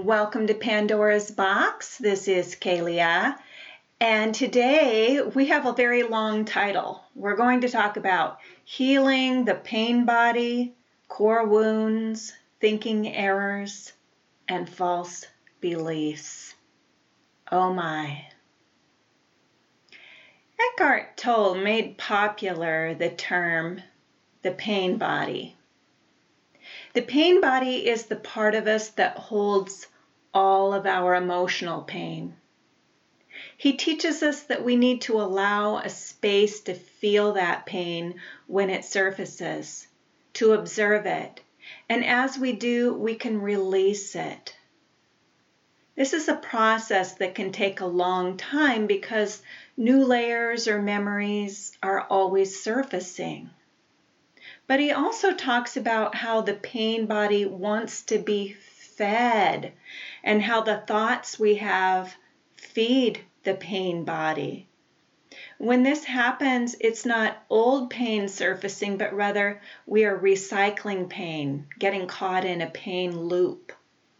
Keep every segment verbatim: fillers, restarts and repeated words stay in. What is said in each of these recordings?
welcome to Pandora's Box. This is Kalia, and today we have a very long title. We're going to talk about healing the pain body, core wounds, thinking errors, and false beliefs. Oh my. Eckhart Tolle made popular the term the pain body. The pain body is the part of us that holds all of our emotional pain. He teaches us that we need to allow a space to feel that pain when it surfaces, to observe it, and as we do, we can release it. This is a process that can take a long time because new layers or memories are always surfacing. But he also talks about how the pain body wants to be fed and how the thoughts we have feed the pain body. When this happens, it's not old pain surfacing, but rather we are recycling pain, getting caught in a pain loop.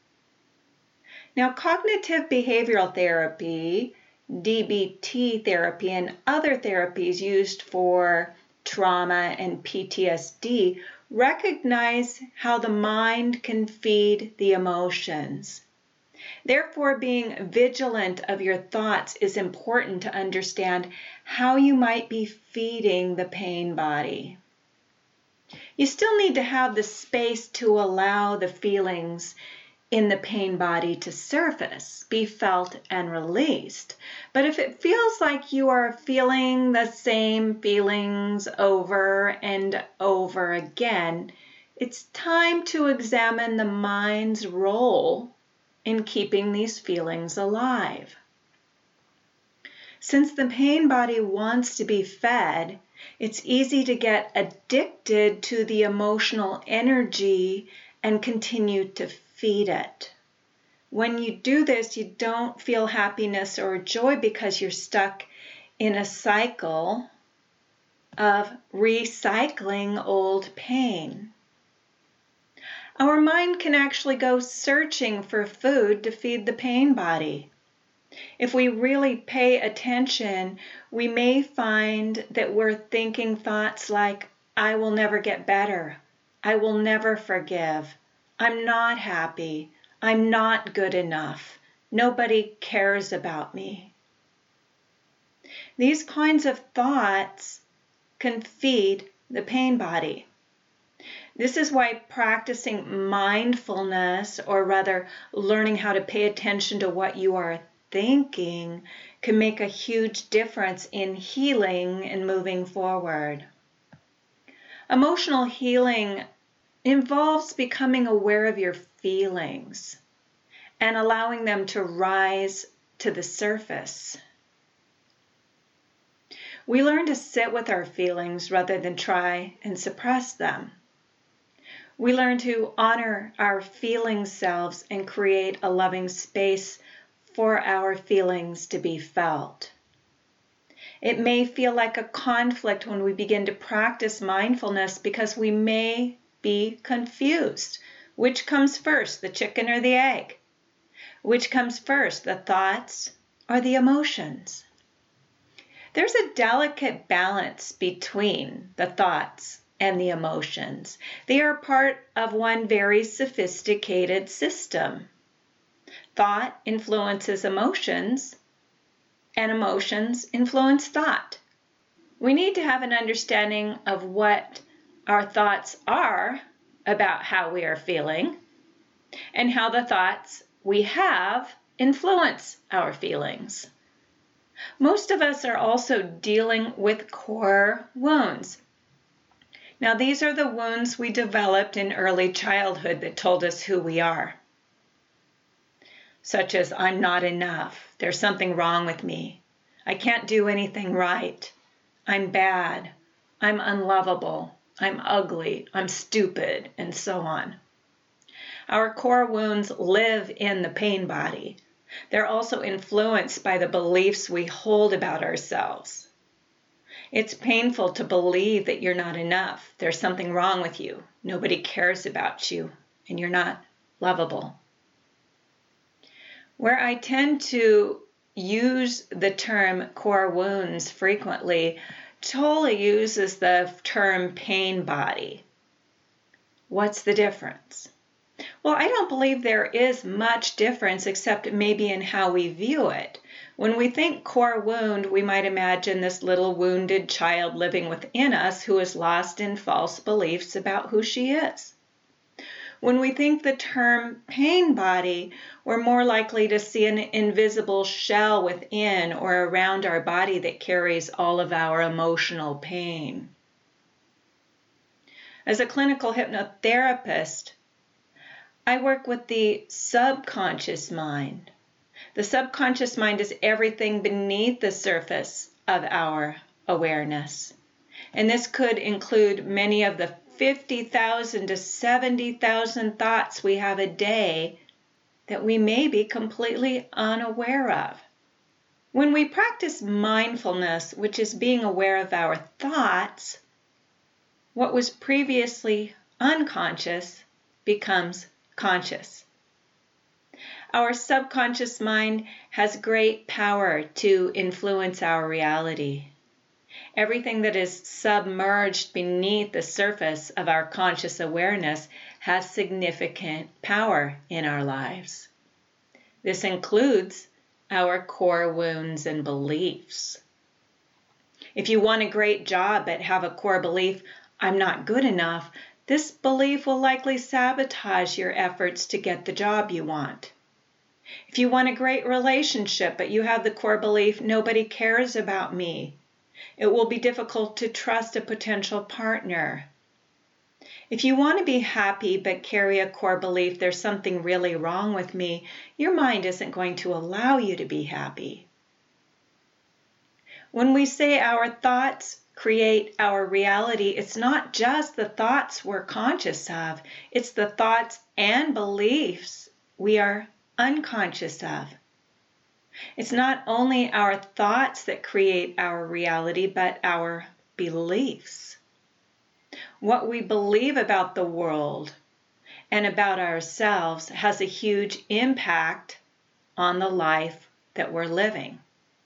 Now, cognitive behavioral therapy, D B T therapy, and other therapies used for trauma and P T S D recognize how the mind can feed the emotions. Therefore, being vigilant of your thoughts is important to understand how you might be feeding the pain body. You still need to have the space to allow the feelings in the pain body to surface, be felt and released. But if it feels like you are feeling the same feelings over and over again, it's time to examine the mind's role in keeping these feelings alive. Since the pain body wants to be fed, it's easy to get addicted to the emotional energy and continue to feed it. When you do this, you don't feel happiness or joy because you're stuck in a cycle of recycling old pain. Our mind can actually go searching for food to feed the pain body. If we really pay attention, we may find that we're thinking thoughts like, I will never get better. I will never forgive. I'm not happy. I'm not good enough. Nobody cares about me. These kinds of thoughts can feed the pain body. This is why practicing mindfulness, or rather learning how to pay attention to what you are thinking, can make a huge difference in healing and moving forward. Emotional healing involves becoming aware of your feelings and allowing them to rise to the surface. We learn to sit with our feelings rather than try and suppress them. We learn to honor our feeling selves and create a loving space for our feelings to be felt. It may feel like a conflict when we begin to practice mindfulness because we may be confused. Which comes first, the chicken or the egg? Which comes first, the thoughts or the emotions? There's a delicate balance between the thoughts and the emotions. They are part of one very sophisticated system. Thought influences emotions, and emotions influence thought. We need to have an understanding of what our thoughts are about how we are feeling and how the thoughts we have influence our feelings. Most of us are also dealing with core wounds. Now, these are the wounds we developed in early childhood that told us who we are, such as I'm not enough, there's something wrong with me, I can't do anything right, I'm bad, I'm unlovable, I'm ugly, I'm stupid, and so on. Our core wounds live in the pain body. They're also influenced by the beliefs we hold about ourselves. It's painful to believe that you're not enough, there's something wrong with you, nobody cares about you, and you're not lovable. Where I tend to use the term core wounds frequently, Tolle uses the term pain body. What's the difference? Well, I don't believe there is much difference except maybe in how we view it. When we think core wound, we might imagine this little wounded child living within us who is lost in false beliefs about who she is. When we think the term pain body, we're more likely to see an invisible shell within or around our body that carries all of our emotional pain. As a clinical hypnotherapist, I work with the subconscious mind. The subconscious mind is everything beneath the surface of our awareness. And this could include many of the fifty thousand to seventy thousand thoughts we have a day that we may be completely unaware of. When we practice mindfulness, which is being aware of our thoughts, what was previously unconscious becomes conscious. Our subconscious mind has great power to influence our reality. Everything that is submerged beneath the surface of our conscious awareness has significant power in our lives. This includes our core wounds and beliefs. If you want a great job but have a core belief, I'm not good enough, this belief will likely sabotage your efforts to get the job you want. If you want a great relationship but you have the core belief, nobody cares about me, it will be difficult to trust a potential partner. If you want to be happy but carry a core belief, there's something really wrong with me, your mind isn't going to allow you to be happy. When we say our thoughts create our reality, it's not just the thoughts we're conscious of, it's the thoughts and beliefs we are unconscious of. It's not only our thoughts that create our reality, but our beliefs. What we believe about the world and about ourselves has a huge impact on the life that we're living.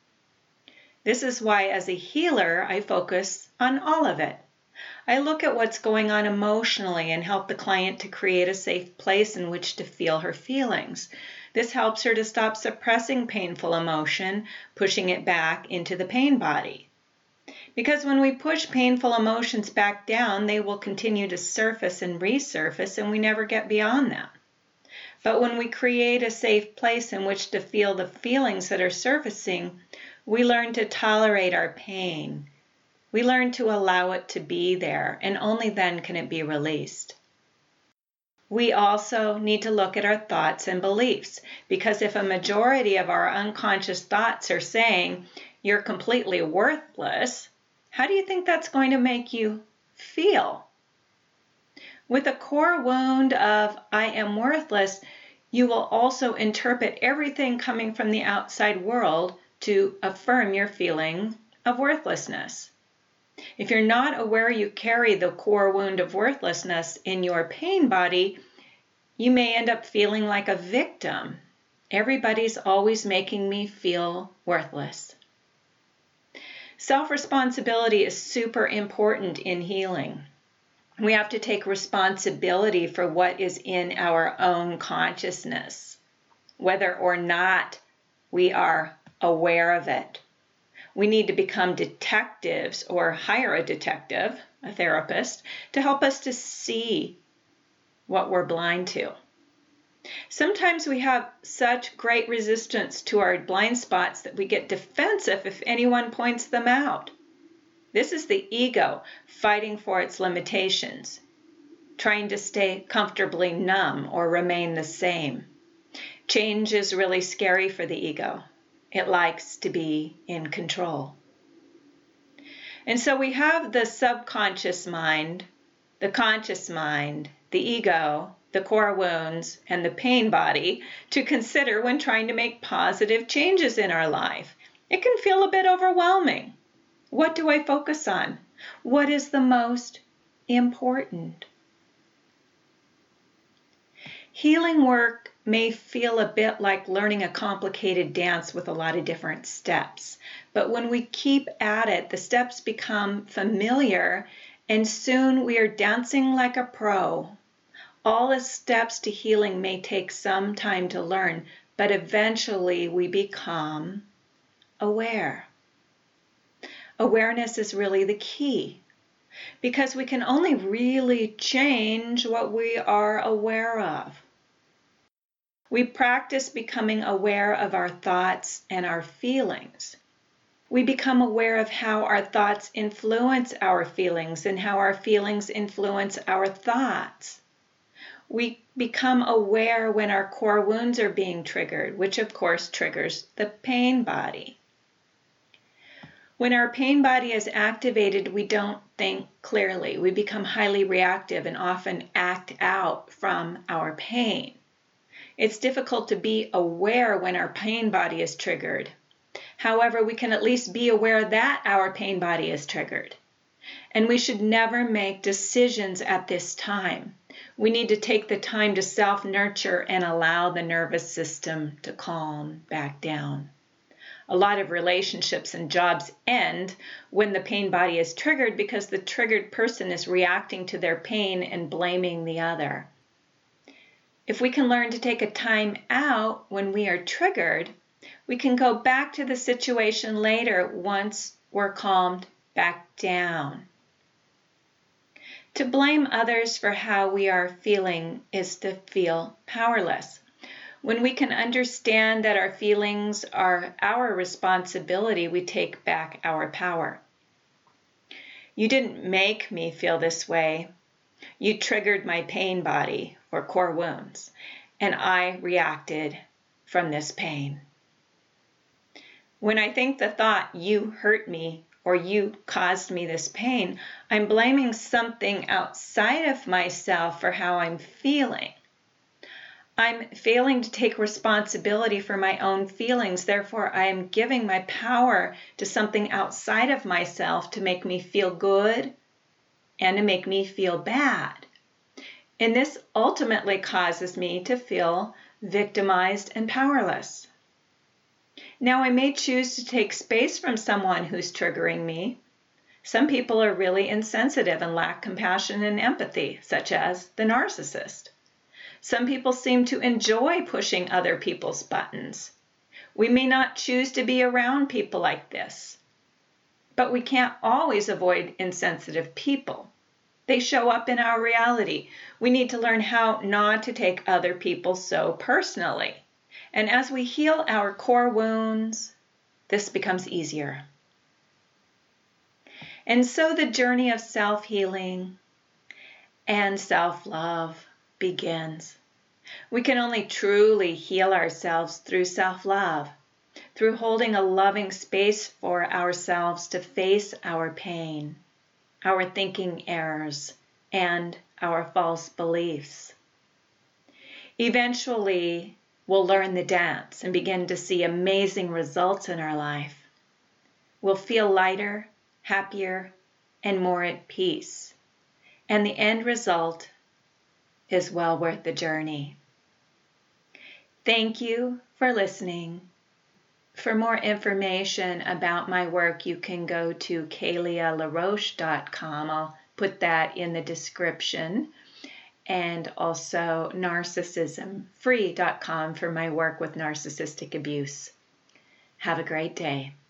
This is why, as a healer, I focus on all of it. I look at what's going on emotionally and help the client to create a safe place in which to feel her feelings. This helps her to stop suppressing painful emotion, pushing it back into the pain body. Because when we push painful emotions back down, they will continue to surface and resurface, and we never get beyond them. But when we create a safe place in which to feel the feelings that are surfacing, we learn to tolerate our pain. We learn to allow it to be there, and only then can it be released. We also need to look at our thoughts and beliefs, because if a majority of our unconscious thoughts are saying, you're completely worthless, how do you think that's going to make you feel? With a core wound of, I am worthless, you will also interpret everything coming from the outside world to affirm your feeling of worthlessness. If you're not aware you carry the core wound of worthlessness in your pain body, you may end up feeling like a victim. Everybody's always making me feel worthless. Self-responsibility is super important in healing. We have to take responsibility for what is in our own consciousness, whether or not we are aware of it. We need to become detectives or hire a detective, a therapist, to help us to see what we're blind to. Sometimes we have such great resistance to our blind spots that we get defensive if anyone points them out. This is the ego fighting for its limitations, trying to stay comfortably numb or remain the same. Change is really scary for the ego. It likes to be in control. And so we have the subconscious mind, the conscious mind, the ego, the core wounds, and the pain body to consider when trying to make positive changes in our life. It can feel a bit overwhelming. What do I focus on? What is the most important? Healing work may feel a bit like learning a complicated dance with a lot of different steps, but when we keep at it, the steps become familiar, and soon we are dancing like a pro. All the steps to healing may take some time to learn, but eventually we become aware. Awareness is really the key, because we can only really change what we are aware of. We practice becoming aware of our thoughts and our feelings. We become aware of how our thoughts influence our feelings and how our feelings influence our thoughts. We become aware when our core wounds are being triggered, which of course triggers the pain body. When our pain body is activated, we don't think clearly. We become highly reactive and often act out from our pain. It's difficult to be aware when our pain body is triggered. However, we can at least be aware that our pain body is triggered. And we should never make decisions at this time. We need to take the time to self-nurture and allow the nervous system to calm back down. A lot of relationships and jobs end when the pain body is triggered because the triggered person is reacting to their pain and blaming the other. If we can learn to take a time out when we are triggered, we can go back to the situation later once we're calmed back down. To blame others for how we are feeling is to feel powerless. When we can understand that our feelings are our responsibility, we take back our power. You didn't make me feel this way. You triggered my pain body or core wounds, and I reacted from this pain. When I think the thought, you hurt me or you caused me this pain, I'm blaming something outside of myself for how I'm feeling. I'm failing to take responsibility for my own feelings. Therefore, I am giving my power to something outside of myself to make me feel good and to make me feel bad. And this ultimately causes me to feel victimized and powerless. Now, I may choose to take space from someone who's triggering me. Some people are really insensitive and lack compassion and empathy, such as the narcissist. Some people seem to enjoy pushing other people's buttons. We may not choose to be around people like this, but we can't always avoid insensitive people. They show up in our reality. We need to learn how not to take other people so personally. And as we heal our core wounds, this becomes easier. And so the journey of self-healing and self-love begins. We can only truly heal ourselves through self-love, through holding a loving space for ourselves to face our pain, our thinking errors, and our false beliefs. Eventually, we'll learn the dance and begin to see amazing results in our life. We'll feel lighter, happier, and more at peace. And the end result is well worth the journey. Thank you for listening. For more information about my work, you can go to kalia laroche dot com. I'll put that in the description. And also narcissism free dot com for my work with narcissistic abuse. Have a great day.